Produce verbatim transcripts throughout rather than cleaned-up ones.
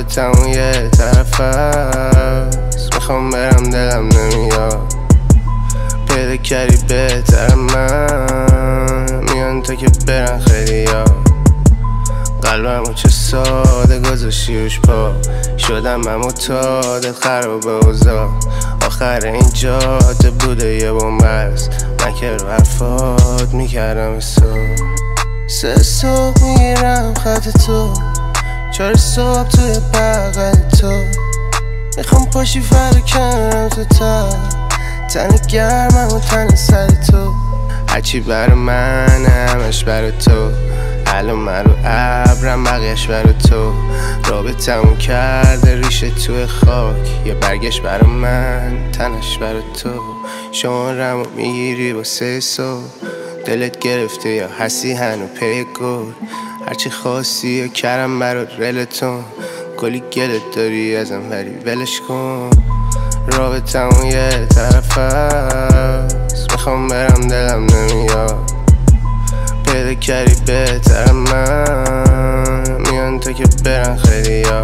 رابطمون یه طرف هست، میخوام برم دلم نمیاد. پیدا کردی بهتر من، میان تا که برن خیلی ها. قلبمو چه ساده گذاشتی روش پا، شدم من معتادت خراب اوضاع. آخر این جاده بوده یه بومبست، من که رو حرفات میکردم حساب. سه صبح میگیرم خط تو، چهار صبح توی بغل تو. میخوام پاشی فردا کنارم تو تا تن گرمم و تن سر تو. هرچی برا من همش برا تو، الان من رو ابرم بقیش برا تو. رابطمون کرده ریشه توی خاک، یه برگشت برا من تنش برا تو. شمارمو میگیری با سه صبح، دلت گرفته یا هستی هنو پی گل. هرچی خواستی یا کرم برا رلتون، کلی گلت داری ازم ولی ولش کن. رابطمون یه طرف هست، میخوام برم دلم نمیاد. پیدا کردی بهتر من، میان تا که برن خیلی ها.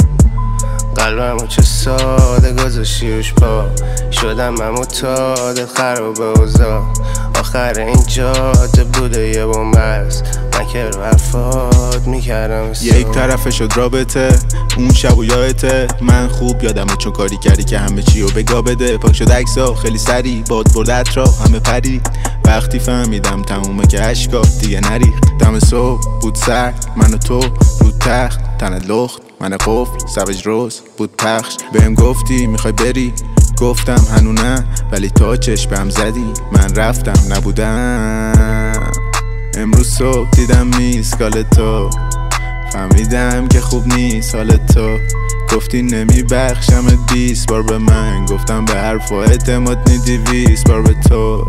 قلبمو چه ساده گذاشتی روش پا، شدم من معتادت خراب اوضاع. آخر این جاده بوده یه بومبست، من که رو حرفات میکردم حساب. یک طرفه شد رابطه اون شب و یادته، من خوب یادمه چون کاری کردی که همه چی رو بگا بده. پاک شد عکسا خیلی سریع، باد برد اطراف همه پری. وقتی فهمیدم تمومه که عشقا دیگه نریخت. دم صبح بود سرد، من و تو رو تخت، تن لخت من قفل سوج روز بود پخش. بهم گفتی میخوای بری، گفتم هنو نه، ولی تا چشمم زدی من رفتم نبودم. امروز صبح دیدم میسکال تو، فهمیدم که خوب نیست حال تو. گفتی نمیبخشمت بیست بار به من، گفتم به حرفا اعتماد نی دیویست بار به تو.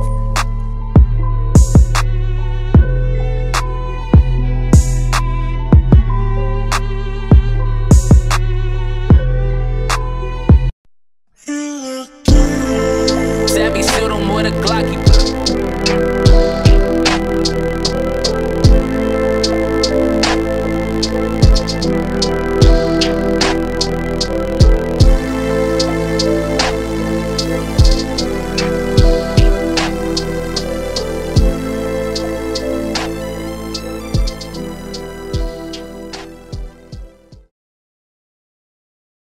Savvy shoot him with a Glock.